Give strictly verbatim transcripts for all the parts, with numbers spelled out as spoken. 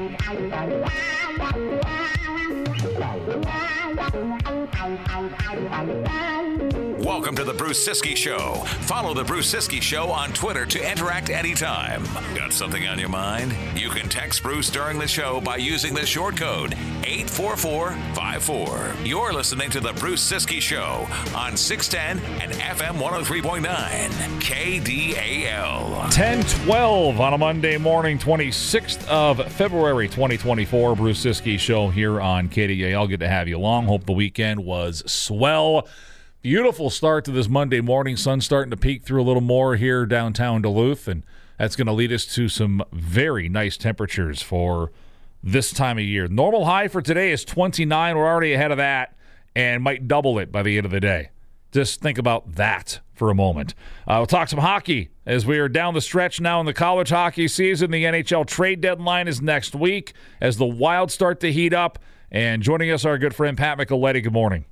Welcome to the Bruce Siskey Show. Follow the Bruce Siskey Show on Twitter to interact anytime. Got something on your mind? You can text Bruce during the show by using the short code eight four four five four. You're listening to the Bruce Siskey Show on six ten and F M one oh three point nine K D A L. ten twelve on a Monday morning, twenty-sixth of February, twenty twenty-four. Bruce Siskey Show here on K D A L. Good to have you along. Hope the weekend was swell. Beautiful start to this Monday morning. Sun starting to peek through a little more here downtown Duluth, and that's going to lead us to some very nice temperatures for this time of year. Normal high for today is twenty-nine. We're already ahead of that and might double it by the end of the day. Just think about that for a moment. Uh, we'll talk some hockey as we are down the stretch now in the college hockey season. The N H L trade deadline is next week as the Wild start to heat up. And joining us, our good friend Pat Micheletti. Good morning.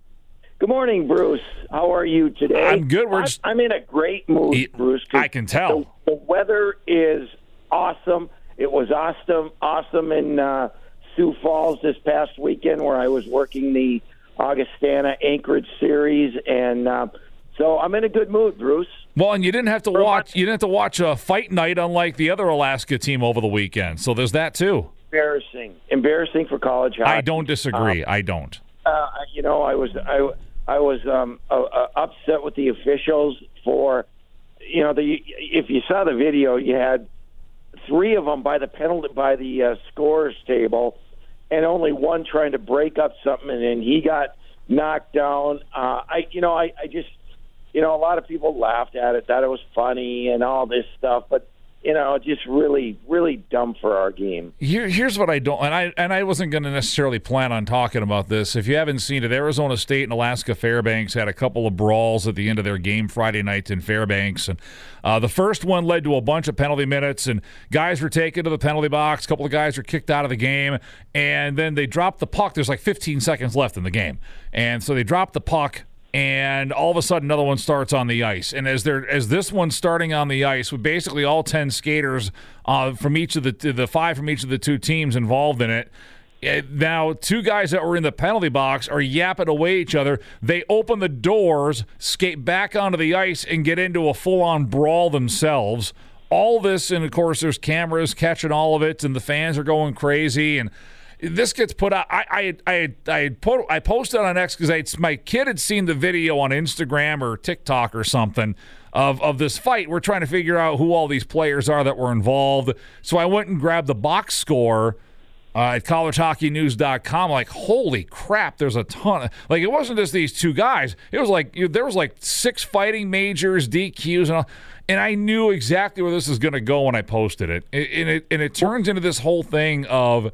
Good morning, Bruce. How are you today? I'm good. We're I'm, just, I'm in a great mood, it, Bruce. I can tell. The, the weather is awesome. It was awesome, awesome in uh, Sioux Falls this past weekend where I was working the Augustana Anchorage series, and uh, so I'm in a good mood, Bruce. Well, and you didn't have to watch. You didn't have to watch a fight night, unlike the other Alaska team over the weekend. So there's that too. Embarrassing, embarrassing for college hockey. I don't disagree. Um, I don't. Uh, you know, I was I. I was um, uh, uh, upset with the officials for, you know, the if you saw the video, you had three of them by the penalty by the uh, scores table, and only one trying to break up something, and then he got knocked down. Uh, I, you know, I, I just, you know, a lot of people laughed at it, thought it was funny and all this stuff, but. You know, just really, really dumb for our game. Here, here's what I don't, and I and I wasn't going to necessarily plan on talking about this. If you haven't seen it, Arizona State and Alaska Fairbanks had a couple of brawls at the end of their game Friday night in Fairbanks, and uh, the first one led to a bunch of penalty minutes, and guys were taken to the penalty box. A couple of guys were kicked out of the game, and then they dropped the puck. There's like fifteen seconds left in the game, and so they dropped the puck. And all of a sudden, another one starts on the ice. And as they're as this one's starting on the ice, with basically all ten skaters uh, from each of the the five from each of the two teams involved in it, it, now two guys that were in the penalty box are yapping away each other. They open the doors, skate back onto the ice, and get into a full-on brawl themselves. All this, and of course, there's cameras catching all of it, and the fans are going crazy. And this gets put out. I I I I, put, I posted on X because my kid had seen the video on Instagram or TikTok or something of of this fight. We're trying to figure out who all these players are that were involved. So I went and grabbed the box score uh, at college hockey news dot com. Like, holy crap! There's a ton. Of, like, it wasn't just these two guys. It was like there was like six fighting majors, D Qs, and all. And I knew exactly where this is going to go when I posted it. And it and it turns into this whole thing of.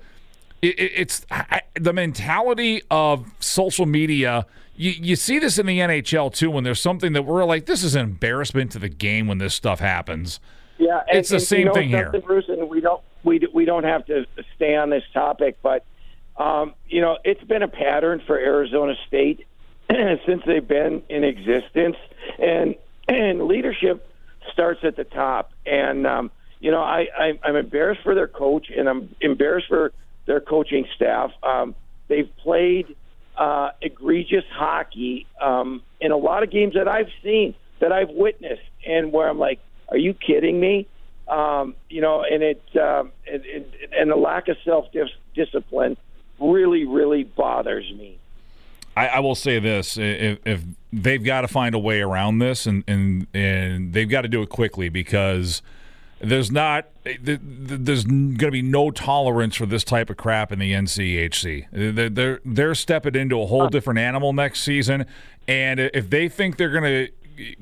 It's I, the mentality of social media. You, you see this in the N H L, too, when there's something that we're like, this is an embarrassment to the game when this stuff happens. Yeah, and, it's the and, same you know, thing here. Bruce, and we don't, we, we don't have to stay on this topic, but, um, you know, it's been a pattern for Arizona State since they've been in existence. And, and leadership starts at the top. And, um, you know, I, I, I'm embarrassed for their coach, and I'm embarrassed for their coaching staff. Um, they've played uh, egregious hockey um, in a lot of games that I've seen, that I've witnessed, and where I'm like, are you kidding me? Um, you know, and it, um, it, it and the lack of self-discipline really, really bothers me. I, I will say this: if, if they've got to find a way around this, and and, and they've got to do it quickly, because There's not. There's going to be no tolerance for this type of crap in the N C H C. They're they're stepping into a whole different animal next season, and if they think they're going to,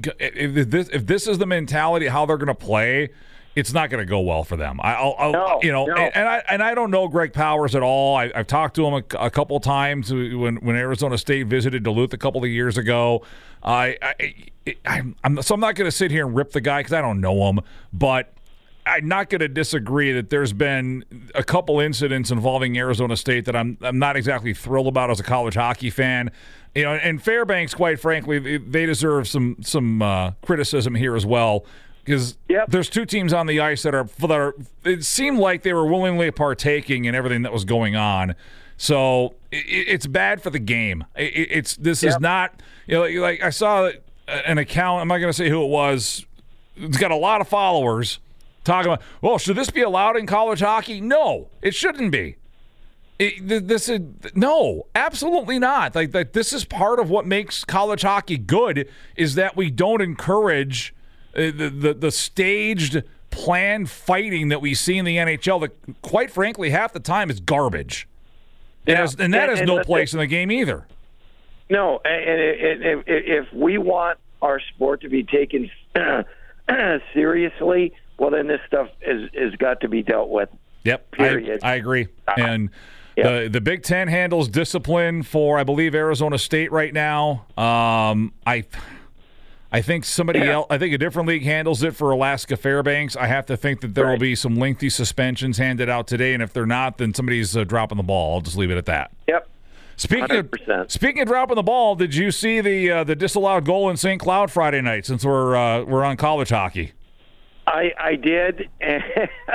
if this if this is the mentality how they're going to play, it's not going to go well for them. I'll, I'll no, you know, no. and, and I and I don't know Greg Powers at all. I, I've talked to him a, a couple of times when when Arizona State visited Duluth a couple of years ago. I, I I'm, I'm so I'm not going to sit here and rip the guy because I don't know him, but I'm not going to disagree that there's been a couple incidents involving Arizona State that I'm I'm not exactly thrilled about as a college hockey fan. You know, and Fairbanks, quite frankly, they deserve some some uh, criticism here as well. because Yep. there's two teams on the ice that are that are. It seemed like they were willingly partaking in everything that was going on. So it, it's bad for the game. It, it's this Yep. is not. You know, like I saw an account. I'm not going to say who it was. It's got a lot of followers talking about. Well, should this be allowed in college hockey? No, it shouldn't be. It, this is no, absolutely not. Like that, this is part of what makes college hockey good is that we don't encourage uh, the, the the staged, planned fighting that we see in the N H L. That, quite frankly, half the time is garbage. It Yeah. has, and that And- has and no the- place in the game either. No, and, and, and if we want our sport to be taken seriously, well, then this stuff is is got to be dealt with. Yep, Period. I, I agree. And Yep. the the Big Ten handles discipline for, I believe, Arizona State right now. Um, I I think somebody Yeah. else, I think a different league handles it for Alaska Fairbanks. I have to think that there will Right. be some lengthy suspensions handed out today, and if they're not, then somebody's uh, dropping the ball. I'll just leave it at that. Yep. Speaking one hundred percent. of speaking of dropping the ball, did you see the uh, the disallowed goal in Saint Cloud Friday night? Since we're uh, we're on college hockey, I I did, and,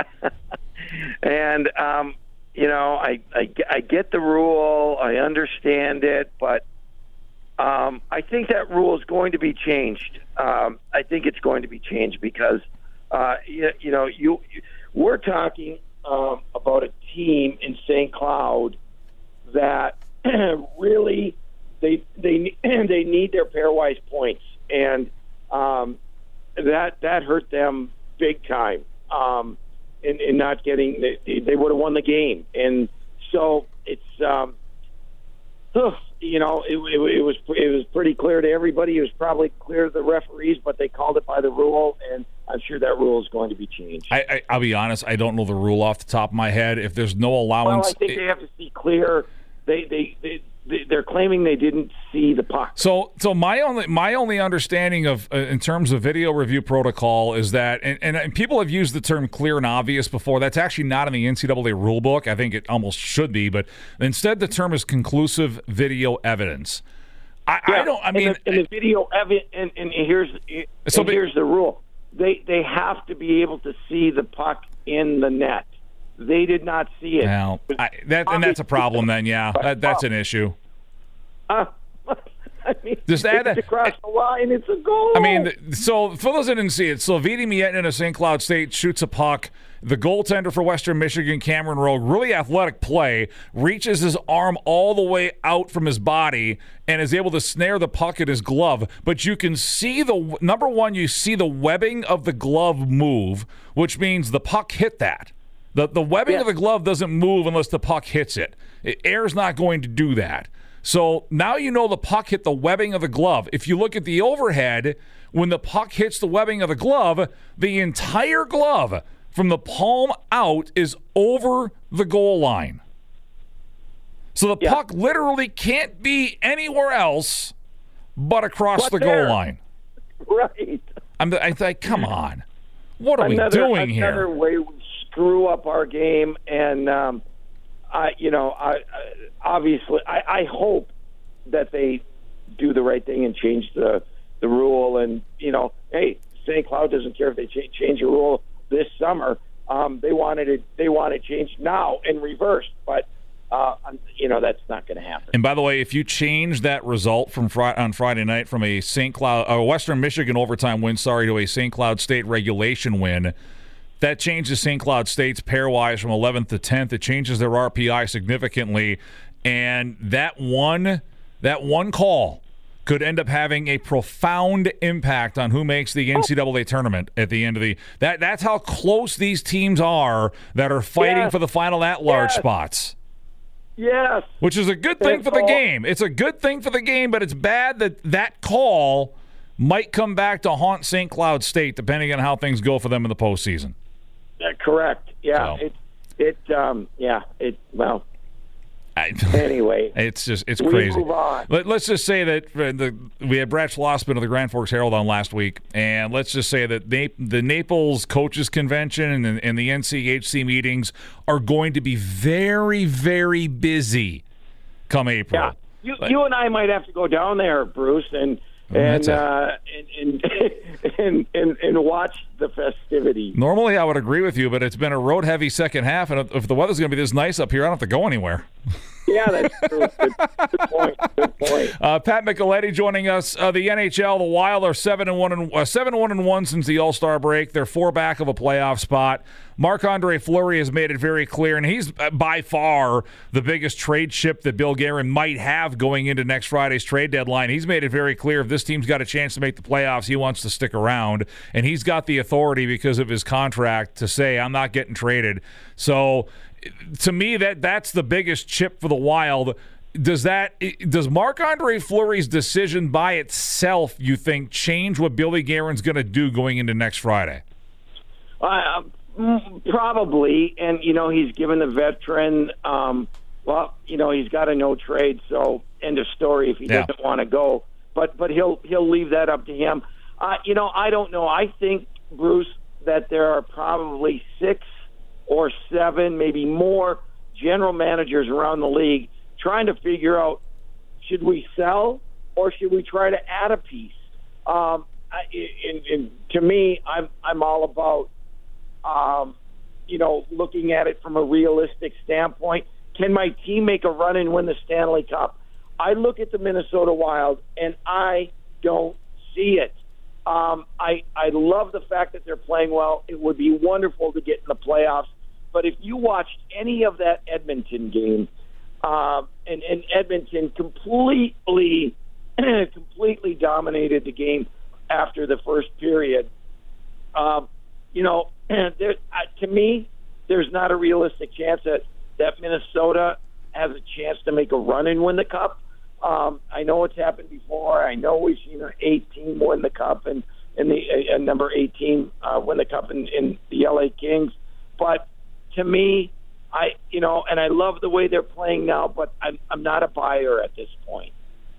and um, you know, I, I I get the rule, I understand it, but um, I think that rule is going to be changed. Um, I think it's going to be changed because uh, you, you know you we're talking um, about a team in Saint Cloud that really they they they need their pairwise points, and um, that that hurt them big time um, in, in not getting. They, they would have won the game, and so it's um, you know it, it, it was it was pretty clear to everybody. It was probably clear to the referees, but they called it by the rule, and I'm sure that rule is going to be changed. I, I I'll be honest, I don't know the rule off the top of my head. If there's no Well, allowance, I think they have to see clear. They they. they They're claiming they didn't see the puck. So, so my only my only understanding of uh, in terms of video review protocol is that, and, and, and people have used the term clear and obvious before. That's actually not in the N C double A rule book. I think it almost should be, but instead the term is conclusive video evidence. I, Yeah, I don't. I and mean, the, and the video evidence, and, and here's and So, but- here's the rule: they they have to be able to see the puck in the net. They did not see it. now, I, that and that's a problem. Then, yeah, that, that's an issue. Uh, I mean, Just add it's that- across the line. It's a goal. I mean, so for those that didn't see it, so Vidi Miettinen of Saint Cloud State shoots a puck. The goaltender for Western Michigan, Cameron Rowe, really athletic play, reaches his arm all the way out from his body and is able to snare the puck in his glove. But you can see the, number one, you see the webbing of the glove move, which means the puck hit that. The, the webbing Yeah. of the glove doesn't move unless the puck hits it. it. Air's not going to do that. So now you know the puck hit the webbing of the glove. If you look at the overhead, when the puck hits the webbing of the glove, the entire glove from the palm out is over the goal line. So the Yeah. puck literally can't be anywhere else but across But the there. goal line. right. I'm, I think, come on. What are another, we doing another here? way we screw up our game, and um, I, you know, I, I obviously, I, I hope that they do the right thing and change the the rule. And you know, hey, Saint Cloud doesn't care if they change, change the rule this summer. Um, they wanted it. They want it changed now in reverse, but uh, you know that's not going to happen. And by the way, if you change that result from Fri- on Friday night from a Saint Cloud, a Western Michigan overtime win, sorry, to a Saint Cloud State regulation win, that changes Saint Cloud State's pairwise from eleventh to tenth. It changes their R P I significantly, and that one, that one call could end up having a profound impact on who makes the N C double A tournament at the end of the. That that's how close these teams are that are fighting Yes. for the final at-large Yes. spots. Yes, Which is a good thing for the call. game. It's a good thing for the game, but it's bad that that call might come back to haunt Saint Cloud State, depending on how things go for them in the postseason. Uh, correct. Yeah, So. it, it, um, yeah, it. Well, I, anyway, it's just it's we crazy. move on. Let, let's just say that uh, the we had Brad Schlossman of the Grand Forks Herald on last week, and let's just say that Na- the Naples Coaches Convention and, and the N C H C meetings are going to be very, very busy come April. Yeah, you, But- you and I might have to go down there, Bruce, and and, uh, and, and, and and and watch the festivities. Normally, I would agree with you, but it's been a road-heavy second half, and if the weather's going to be this nice up here, I don't have to go anywhere. Yeah, that's true. Good, good point. Good point. Uh, Pat Micheletti joining us. Uh, the N H L, the Wild are seven and one and uh, seven one and one since the All-Star break. They're four back of a playoff spot. Marc-Andre Fleury has made it very clear, and he's uh, by far the biggest trade chip that Bill Guerin might have going into next Friday's trade deadline. He's made it very clear if this team's got a chance to make the playoffs, he wants to stick around, and he's got the authority because of his contract to say, I'm not getting traded. So, to me, that that's the biggest chip for the Wild. Does that does Marc-Andre Fleury's decision by itself, you think, change what Billy Guerin's going to do going into next Friday? Uh, probably, and you know he's given the veteran. Um, well, you know he's got a no trade, so end of story. If he yeah. doesn't want to go, but but he'll he'll leave that up to him. Uh, you know, I don't know. I think, Bruce, that there are probably six or seven, maybe more, general managers around the league trying to figure out, should we sell or should we try to add a piece? Um, I, and, and to me, I'm I'm all about, um, you know, looking at it from a realistic standpoint. Can my team make a run and win the Stanley Cup? I look at the Minnesota Wild, and I don't see it. Um, I I love the fact that they're playing well. It would be wonderful to get in the playoffs. But if you watched any of that Edmonton game, uh, and, and Edmonton completely, completely dominated the game after the first period, um, you know, there, uh, to me, there's not a realistic chance that, that Minnesota has a chance to make a run and win the Cup. Um, I know it's happened before. I know we've seen an eight team win the Cup and, and the uh, number eighteen uh, win the Cup in, in the L A Kings. But to me, I you know, and I love the way they're playing now, but I'm I'm not a buyer at this point.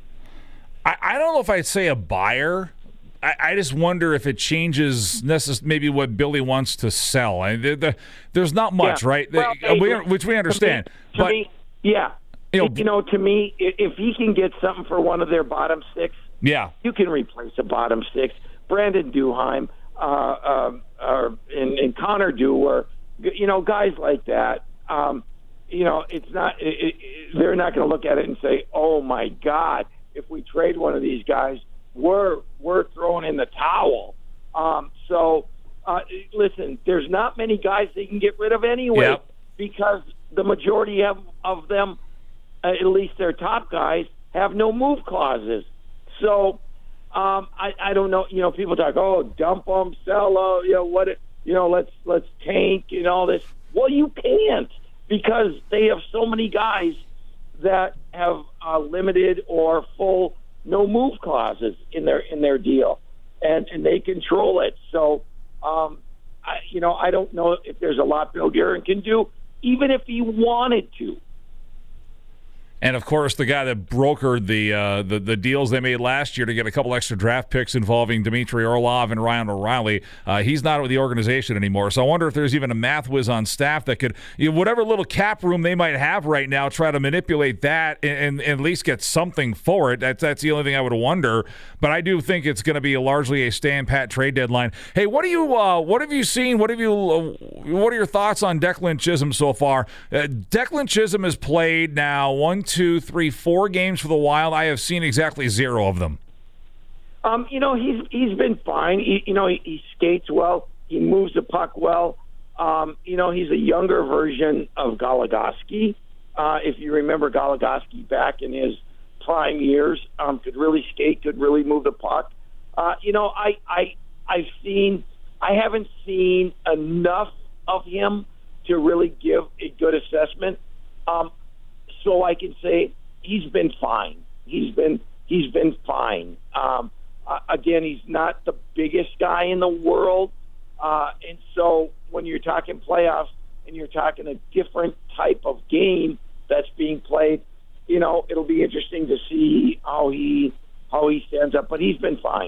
I, I don't know if I'd say a buyer. I, I just wonder if it changes necess- maybe what Billy wants to sell. I, the, the, there's not much, yeah. right? Well, the, we, which we understand. To me, to but me, yeah, you know, you know, to me, if he can get something for one of their bottom six, yeah, you can replace a bottom six. Brandon Duheim uh, uh, uh, and, and Connor Dewar. You know, guys like that, um, you know, it's not, it, it, they're not going to look at it and say, oh my God, if we trade one of these guys, we're, we're throwing in the towel. Um, so, uh, listen, there's not many guys they can get rid of anyway, yep. because the majority of, of them, uh, at least their top guys, have no move clauses. So, um, I, I don't know, you know, people talk, oh, dump them, sell them, you know, what it, you know, let's let's tank and all this. Well, you can't, because they have so many guys that have uh, limited or full no move clauses in their in their deal, and and they control it. So, um, I, you know, I don't know if there's a lot Bill Guerin can do, even if he wanted to. And, of course, the guy that brokered the, uh, the the deals they made last year to get a couple extra draft picks involving Dmitry Orlov and Ryan O'Reilly, uh, he's not with the organization anymore. So I wonder if there's even a math whiz on staff that could, you know, whatever little cap room they might have right now, try to manipulate that and, and at least get something for it. That's, that's the only thing I would wonder. But I do think it's going to be largely a stand-pat trade deadline. Hey, what do you uh, what have you seen? What have you? Uh, what are your thoughts on Declan Chisholm so far? Uh, Declan Chisholm has played now one. Two, three, four games for the Wild. I have seen exactly zero of them. Um, you know, he's he's been fine. He, you know, he, he skates well. He moves the puck well. Um, you know, he's a younger version of Goligoski. Uh, if you remember Goligoski back in his prime years, um, could really skate, could really move the puck. Uh, you know, I I I've seen. I haven't seen enough of him to really give a good assessment. Um, So I can say he's been fine. He's been he's been fine. Um, uh, again, he's not the biggest guy in the world, uh, and so when you're talking playoffs and you're talking a different type of game that's being played, you know, it'll be interesting to see how he how he stands up. But he's been fine.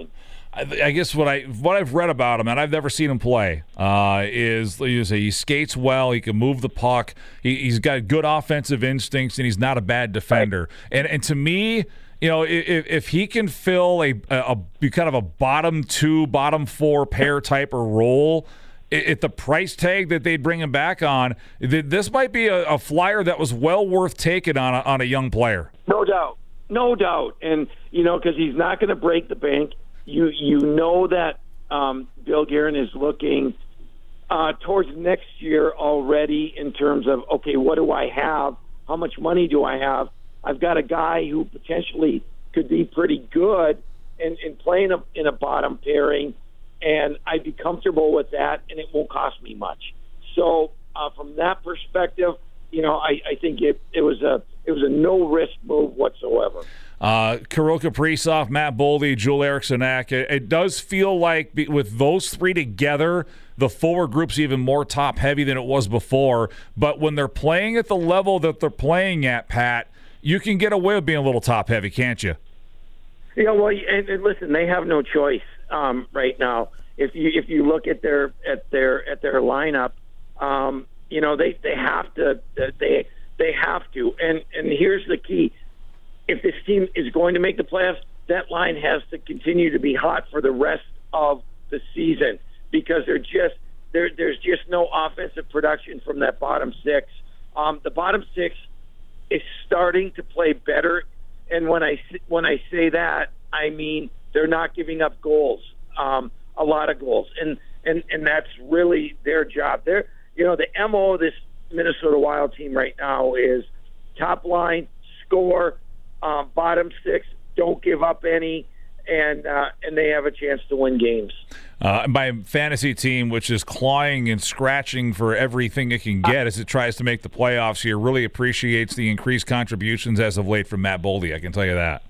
I, I guess what I what I've read about him, and I've never seen him play, uh, is he skates well. He can move the puck. He, he's got good offensive instincts, and he's not a bad defender. Right. And and to me, you know, if, if he can fill a, a, a kind of a bottom two, bottom four pair type of role at the price tag that they'd bring him back on, this might be a, a flyer that was well worth taking on a, on a young player. No doubt. No doubt. And, you know, because he's not going to break the bank. You you know that um, Bill Guerin is looking uh, towards next year already in terms of, okay, what do I have? How much money do I have? I've got a guy who potentially could be pretty good and, and playing a, in a bottom pairing, and I'd be comfortable with that, and it won't cost me much. So uh, from that perspective, you know, I, I think it, it was a it was a no risk move whatsoever. Uh, Kirill Kaprizov, Matt Boldy, Joel Eriksson-Ek. It, it does feel like be, with those three together, the forward group's even more top heavy than it was before. But when they're playing at the level that they're playing at, Pat, you can get away with being a little top heavy, can't you? Yeah, well, and, and listen, they have no choice um, right now. If you if you look at their at their at their lineup, um, you know they, they have to they they have to. And and here's the key: if this team is going to make the playoffs, that line has to continue to be hot for the rest of the season, because they're just there. There's just no offensive production from that bottom six. Um, the bottom six is starting to play better, and when I when I say that, I mean they're not giving up goals, um, a lot of goals, and, and and that's really their job. They're, you know, the M O of this Minnesota Wild team right now is top line, score, um, bottom six, don't give up any, and uh, and they have a chance to win games. Uh, my fantasy team, which is clawing and scratching for everything it can get as it tries to make the playoffs here, really appreciates the increased contributions as of late from Matt Boldy. I can tell you that.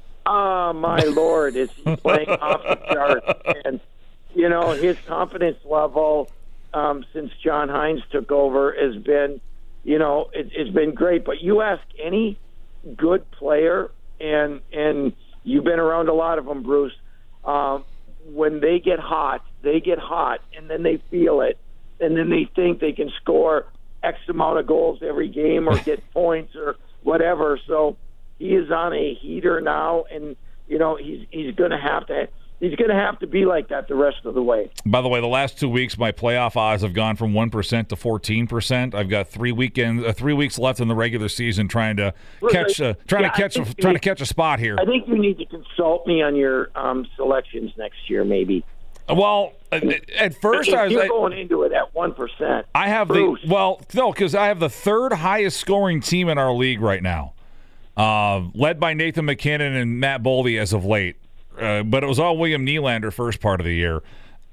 Oh, my Lord, is he playing off the charts? And, you know, his confidence level um, since John Hines took over has been, you know, it, it's been great. But you ask any good player, and and you've been around a lot of them, Bruce, um, when they get hot, they get hot, and then they feel it, and then they think they can score X amount of goals every game or get points or whatever. So he is on a heater now, and you know he's he's going to have to he's going to have to be like that the rest of the way. By the way, the last two weeks, my playoff odds have gone from one percent to fourteen percent. I've got three weekends, uh, three weeks left in the regular season, trying to catch, uh, trying yeah, to catch, a, trying to catch a spot here. I think you need to consult me on your um, selections next year, maybe. Well, at first if I was you're I, going into it at one percent. I have Bruce. the well, no, because I have the third highest scoring team in our league right now, uh, led by Nathan McKinnon and Matt Boldy as of late. Uh, but it was all William Nylander first part of the year.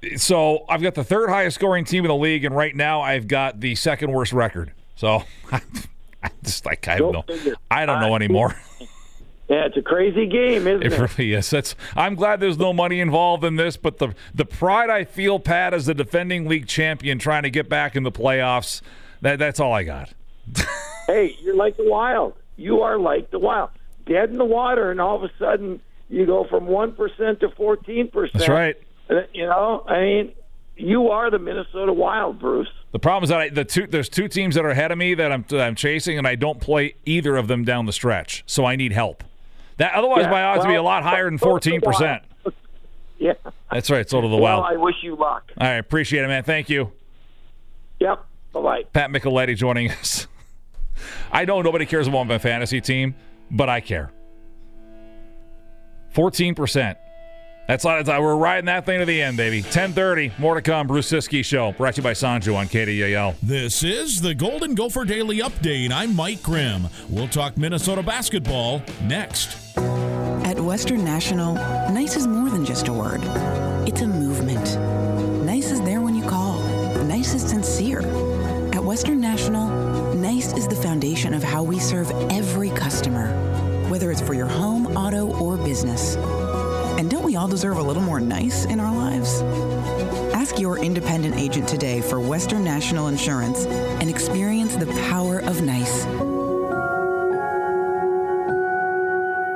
So I've got the third highest scoring team in the league, and right now I've got the second worst record. So I just like I don't know. I don't know anymore. Yeah, it's a crazy game, isn't it? It really is. That's, I'm glad there's no money involved in this, but the the pride I feel, Pat, as the defending league champion trying to get back in the playoffs, that that's all I got. Hey, you're like the Wild. You are like the Wild. Dead in the water, and all of a sudden you go from one percent to fourteen percent. That's right. You know, I mean, you are the Minnesota Wild, Bruce. The problem is that I, the two there's two teams that are ahead of me that I'm that I'm chasing, and I don't play either of them down the stretch, so I need help. That otherwise, yeah, my odds well, would be a lot higher than fourteen percent. Yeah, that's right. So to the well, Wild. I wish you luck. All right, appreciate it, man. Thank you. Yep. Bye bye. Pat Micheletti joining us. I know nobody cares about my fantasy team, but I care. fourteen percent. That's all. We're riding that thing to the end, baby. ten thirty. More to come. Bruce Siskey Show. Brought to you by Sanjo on K D A L. This is the Golden Gopher Daily Update. I'm Mike Grimm. We'll talk Minnesota basketball next. At Western National, nice is more than just a word. It's a movement. Nice is there when you call. Nice is sincere. At Western National, nice is the foundation of how we serve every customer, whether it's for your home, auto, or business. And don't we all deserve a little more nice in our lives? Ask your independent agent today for Western National Insurance and experience the power of nice.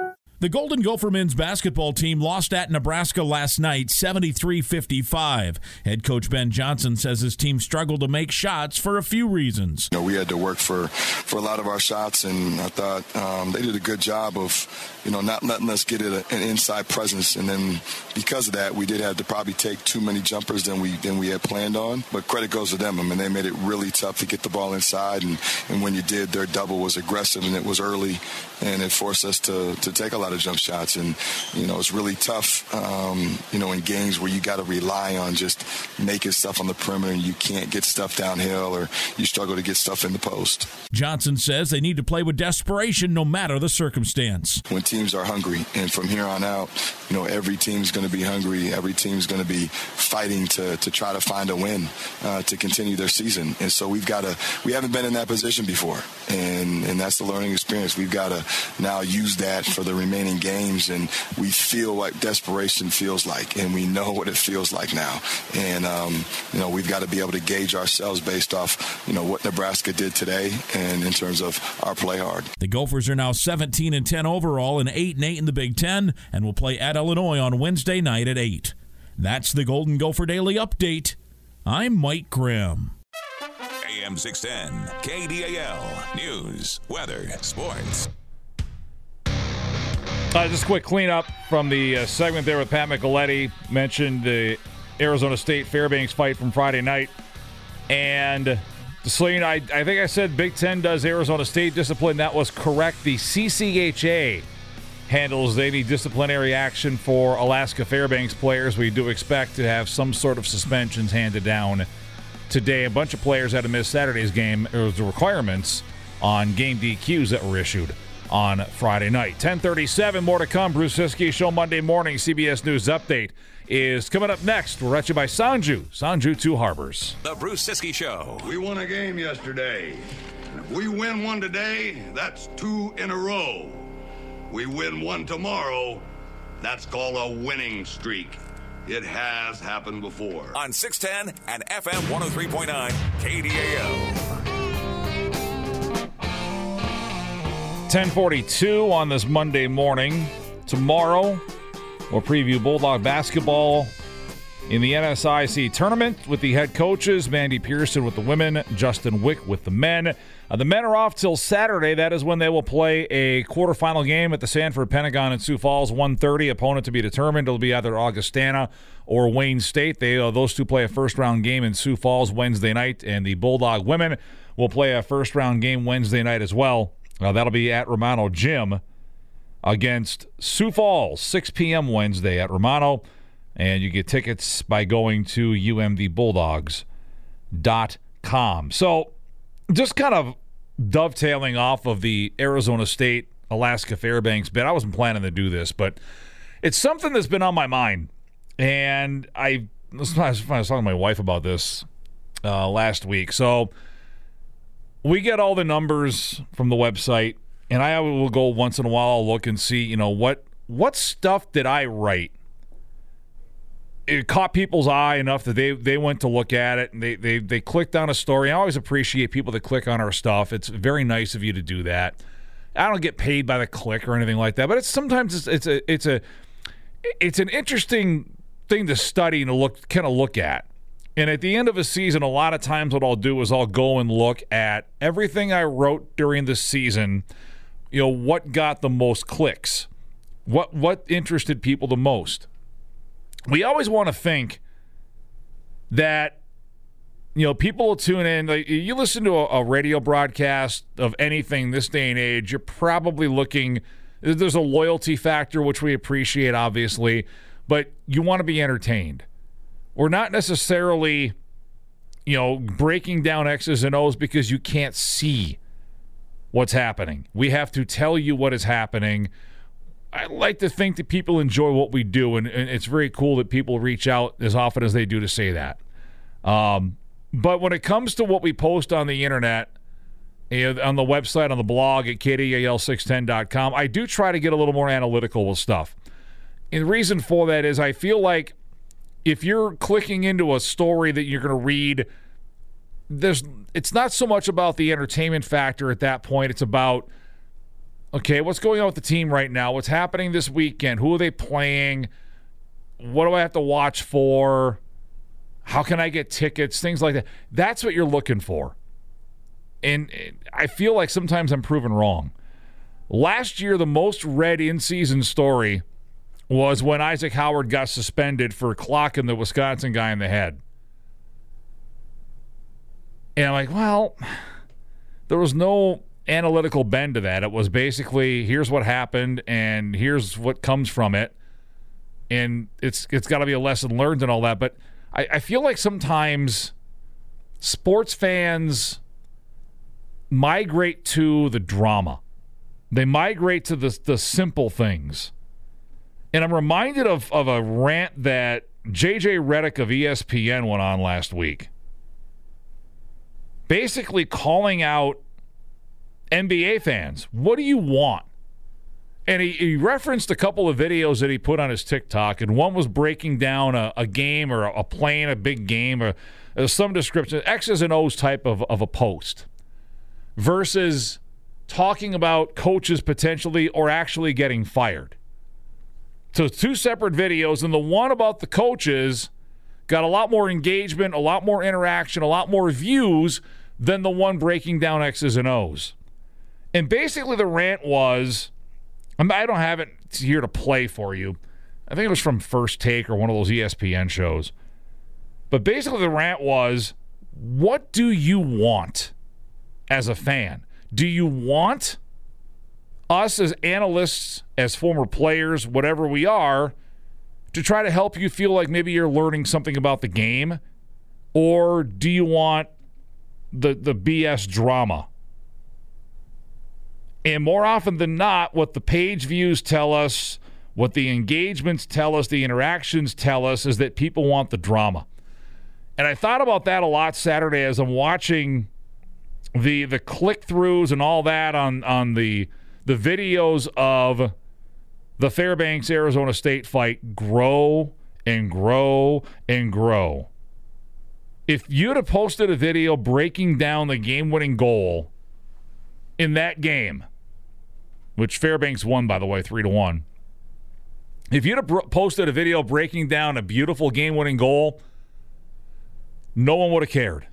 The Golden Gopher men's basketball team lost at Nebraska last night, seventy-three fifty-five. Head coach Ben Johnson says his team struggled to make shots for a few reasons. You know, we had to work for, for a lot of our shots, and I thought um, they did a good job of, you know, not letting us get it an inside presence. And then because of that, we did have to probably take too many jumpers than we than we had planned on. But credit goes to them. I mean, they made it really tough to get the ball inside, and, and when you did, their double was aggressive and it was early, and it forced us to, to take a lot of jump shots. And, you know, it's really tough, um, you know, in games where you got to rely on just making stuff on the perimeter and you can't get stuff downhill or you struggle to get stuff in the post. Johnson says they need to play with desperation no matter the circumstance. When teams are hungry, and from here on out, you know, every team's going to be hungry. Every team's going to be fighting to, to try to find a win uh, to continue their season. And so we've got to, we haven't been in that position before. And, and that's the learning experience. We've got to now use that for the remaining games. And we feel what desperation feels like. And we know what it feels like now. And, um, you know, we've got to be able to gauge ourselves based off, you know, what Nebraska did today and in terms of our play hard. The Gophers are now seventeen and ten overall and eight and eight in the Big Ten and will play at Illinois on Wednesday night at eight. That's the Golden Gopher Daily Update. I'm Mike Grimm. A M six ten, K D A L, News, Weather, Sports. Uh, just a quick cleanup from the uh, segment there with Pat Micheletti. Mentioned the Arizona State Fairbanks fight from Friday night. And so, you know, I, I think I said Big Ten does Arizona State discipline. That was correct. The C C H A handles any disciplinary action for Alaska Fairbanks players. We do expect to have some sort of suspensions handed down today. A bunch of players had to miss Saturday's game. It was the requirements on game D Qs that were issued on Friday night. ten thirty-seven, more to come. Bruce Siskey Show Monday morning. C B S News Update is coming up next. We're brought to you by Sanju. Sanju Two Harbors. The Bruce Siskey Show. We won a game yesterday. And if we win one today, that's two in a row. We win one tomorrow, that's called a winning streak. It has happened before. On six ten and F M one oh three point nine K D A L. ten forty-two on this Monday morning. Tomorrow, we'll preview Bulldog basketball in the N S I C tournament with the head coaches, Mandy Pearson with the women, Justin Wick with the men. Uh, the men are off till Saturday. That is when they will play a quarterfinal game at the Sanford Pentagon in Sioux Falls, one thirty. Opponent to be determined. It'll be either Augustana or Wayne State. They uh, those two play a first-round game in Sioux Falls Wednesday night, and the Bulldog women will play a first-round game Wednesday night as well. Uh, that'll be at Romano Gym against Sioux Falls, six p.m. Wednesday at Romano. And you get tickets by going to U M D Bulldogs dot com. So just kind of dovetailing off of the Arizona State Alaska Fairbanks bit. I wasn't planning to do this, but it's something that's been on my mind. And I, I was talking to my wife about this uh, last week. So we get all the numbers from the website, and I will go once in a while, I'll look and see, you know, what what stuff did I write? It caught people's eye enough that they, they went to look at it, and they, they, they clicked on a story. I always appreciate people that click on our stuff. It's very nice of you to do that. I don't get paid by the click or anything like that, but it's sometimes it's, it's a it's a it's an interesting thing to study and to look kind of look at. And at the end of a season, a lot of times what I'll do is I'll go and look at everything I wrote during the season. You know, what got the most clicks? What what interested people the most? We always want to think that, you know, people will tune in. Like, you listen to a, a radio broadcast of anything this day and age, you're probably looking, there's a loyalty factor, which we appreciate, obviously, but you want to be entertained. We're not necessarily, you know, breaking down X's and O's because you can't see what's happening. We have to tell you what is happening. I like to think that people enjoy what we do, and, and it's very cool that people reach out as often as they do to say that. Um, but when it comes to what we post on the internet, you know, on the website, on the blog at K D A L six ten dot com, I do try to get a little more analytical with stuff. And the reason for that is I feel like if you're clicking into a story that you're going to read, there's it's not so much about the entertainment factor at that point. It's about Okay, what's going on with the team right now? What's happening this weekend? Who are they playing? What do I have to watch for? How can I get tickets? Things like that. That's what you're looking for. And I feel like sometimes I'm proven wrong. Last year, the most read in-season story was when Isaac Howard got suspended for clocking the Wisconsin guy in the head. And I'm like, well, there was no analytical bend to that. It was basically, here's what happened, and here's what comes from it. And it's it's got to be a lesson learned and all that. But I, I feel like sometimes sports fans migrate to the drama. They migrate to the the simple things. And I'm reminded of, of a rant that J J Redick of E S P N went on last week. Basically calling out N B A fans. What do you want? And he, he referenced a couple of videos that he put on his TikTok, and one was breaking down a, a game or a, a playing a big game or, or some description, X's and O's type of, of a post, versus talking about coaches potentially or actually getting fired. So two separate videos, and the one about the coaches got a lot more engagement, a lot more interaction, a lot more views than the one breaking down X's and O's. And basically the rant was, I don't have it here to play for you. I think it was from First Take or one of those E S P N shows. But basically the rant was, what do you want as a fan? Do you want us as analysts, as former players, whatever we are, to try to help you feel like maybe you're learning something about the game? Or do you want the the B S drama? And more often than not, what the page views tell us, what the engagements tell us, the interactions tell us, is that people want the drama. And I thought about that a lot Saturday as I'm watching the the click-throughs and all that on, on the the videos of the Fairbanks-Arizona State fight grow and grow and grow. If you'd have posted a video breaking down the game-winning goal in that game, which Fairbanks won, by the way, three to one. If you'd have bro- posted a video breaking down a beautiful game-winning goal, no one would have cared.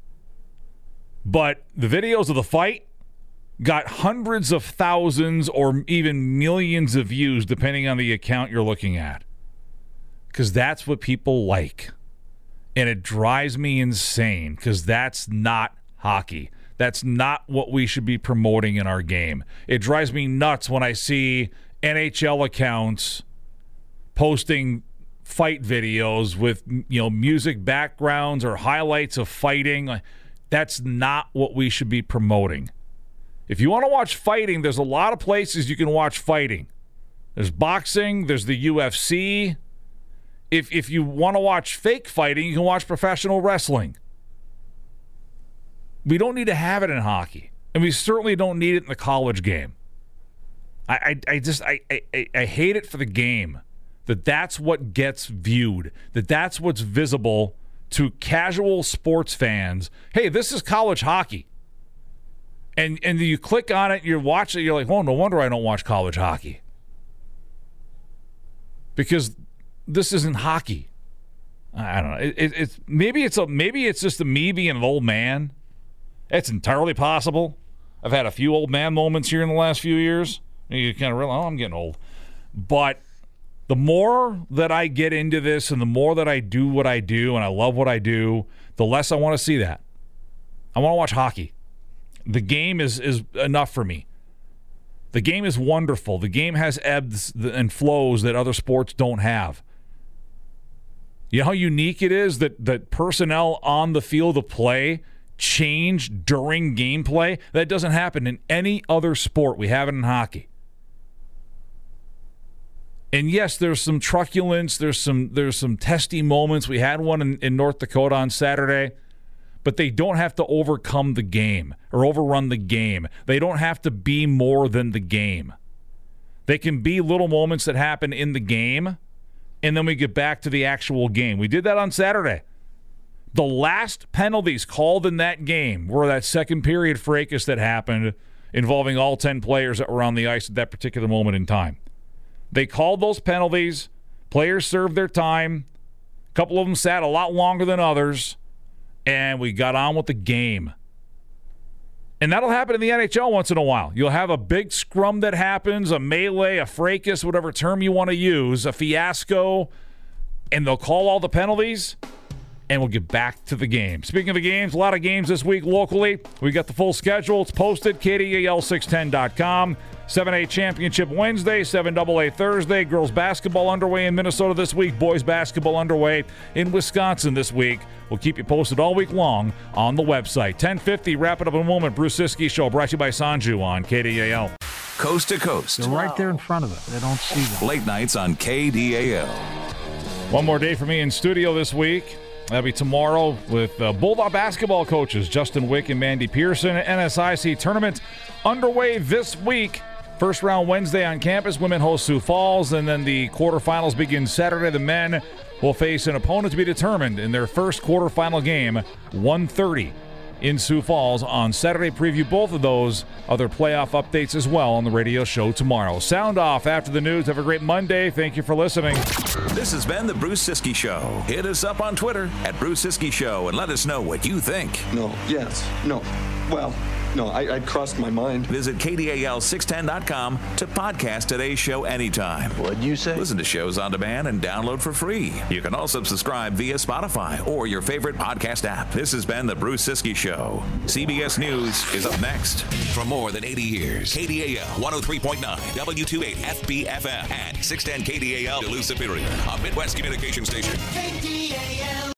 But the videos of the fight got hundreds of thousands or even millions of views, depending on the account you're looking at. Because that's what people like. And it drives me insane, because that's not hockey. That's not what we should be promoting in our game. It drives me nuts when I see N H L accounts posting fight videos with, you know, music backgrounds or highlights of fighting. That's not what we should be promoting. If you want to watch fighting, there's a lot of places you can watch fighting. There's boxing, there's the U F C. If if you want to watch fake fighting, you can watch professional wrestling. We don't need to have it in hockey, and we certainly don't need it in the college game. I, I, I just I, I, I hate it for the game, that that's what gets viewed, that that's what's visible to casual sports fans. Hey, this is college hockey, and and you click on it, you watch it, you're like, oh, no wonder I don't watch college hockey, because this isn't hockey. I don't know. It, it, it's maybe it's a maybe it's just a me being an old man. It's entirely possible. I've had a few old man moments here in the last few years. You kind of realize, oh, I'm getting old. But the more that I get into this and the more that I do what I do and I love what I do, the less I want to see that. I want to watch hockey. The game is, is enough for me. The game is wonderful. The game has ebbs and flows that other sports don't have. You know how unique it is that, that personnel on the field of play change during gameplay? That doesn't happen in any other sport. We have it in hockey. And yes, there's some truculence, there's some there's some testy moments. We had one in, in North Dakota on Saturday, but they don't have to overcome the game or overrun the game. They don't have to be more than the game. They can be little moments that happen in the game, and then we get back to the actual game. We did that on Saturday. The last penalties called in that game were that second period fracas that happened involving all ten players that were on the ice at that particular moment in time. They called those penalties. Players served their time. A couple of them sat a lot longer than others, and we got on with the game. And that'll happen in the N H L once in a while. You'll have a big scrum that happens, a melee, a fracas, whatever term you want to use, a fiasco, and they'll call all the penalties, and we'll get back to the game. Speaking of the games, a lot of games this week locally. We got the full schedule. It's posted, K D A L six ten dot com. seven A Championship Wednesday, seven A A Thursday. Girls basketball underway in Minnesota this week. Boys basketball underway in Wisconsin this week. We'll keep you posted all week long on the website. ten fifty, wrap it up in a moment. Bruce Siskey Show, brought to you by Sanju on K D A L. Coast to coast. They're right there in front of it. They don't see them. Late nights on K D A L. One more day for me in studio this week. That'll be tomorrow with uh, Bulldog basketball coaches Justin Wick and Mandy Pearson. N S I C tournament underway this week. First round Wednesday on campus. Women host Sioux Falls, and then the quarterfinals begin Saturday. The men will face an opponent to be determined in their first quarterfinal game, one thirty in Sioux Falls on Saturday. Preview both of those other playoff updates as well on the radio show tomorrow. Sound off after the news. Have a great Monday. Thank you for listening. This has been the Bruce Siskey Show. Hit us up on Twitter at Bruce Siskey Show and let us know what you think. No, yes, no. Well, no, I, I crossed my mind. Visit K D A L six ten dot com to podcast today's show anytime. What'd you say? Listen to shows on demand and download for free. You can also subscribe via Spotify or your favorite podcast app. This has been the Bruce Siskey Show. C B S News is up next. For more than eighty years, K D A L one oh three point nine, W twenty-eight F B F M, and six ten K D A L Duluth Superior, a Midwest communication station. K D A L